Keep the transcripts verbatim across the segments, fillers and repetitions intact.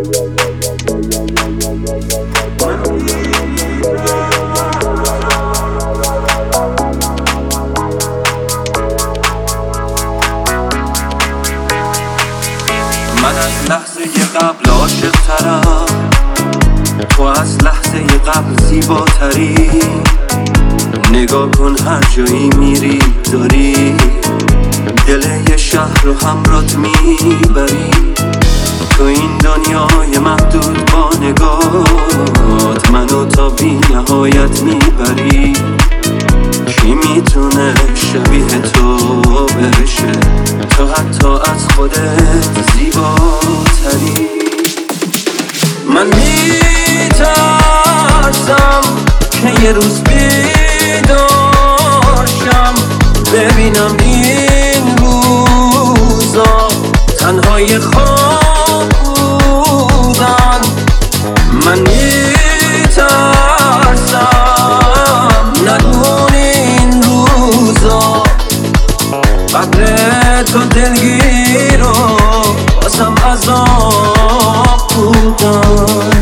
من از لحظه قبل عاشق ترم، تو از لحظه قبل زیباتری. نگاه کن هر جایی میری داری دل یه شهر رو همرات میبری. تو این دنیای محدود با نگاهت منو تا بی نهایت میبری. کی میتونه شبیه تو بشه؟ تو حتی از خودت زیباتری. من میترسم که یه روز بیدارشم ببینم این روزا تنهای خواب بودن. من میترسم ندونی این روزا قدر تو دلگیر و بازم عذاب بودن.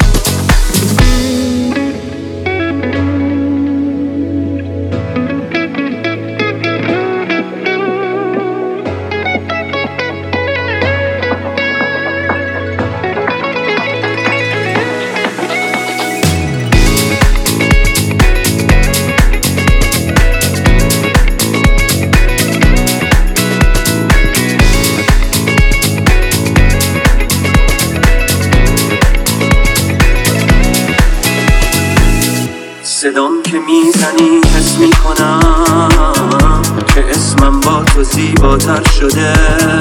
صدام که میزنی حس میکنم که اسمم با تو زیباتر شده.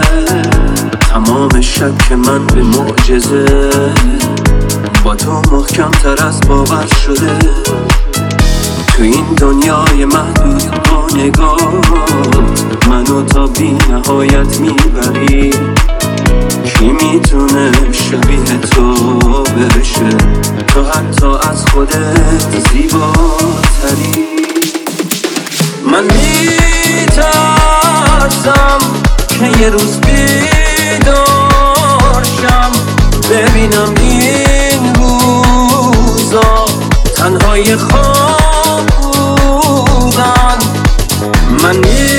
تمام شک من به معجزه با تو محکم تر از باور شده. تو این دنیای محدود با نگاهت منو تا بی نهایت میبری. کی میتونه شبیه تو بشه؟ تو حتی از خودت زیباتری. من میترسم که یه روز بیدارشم ببینم این روزا تنهای خواب بودن. من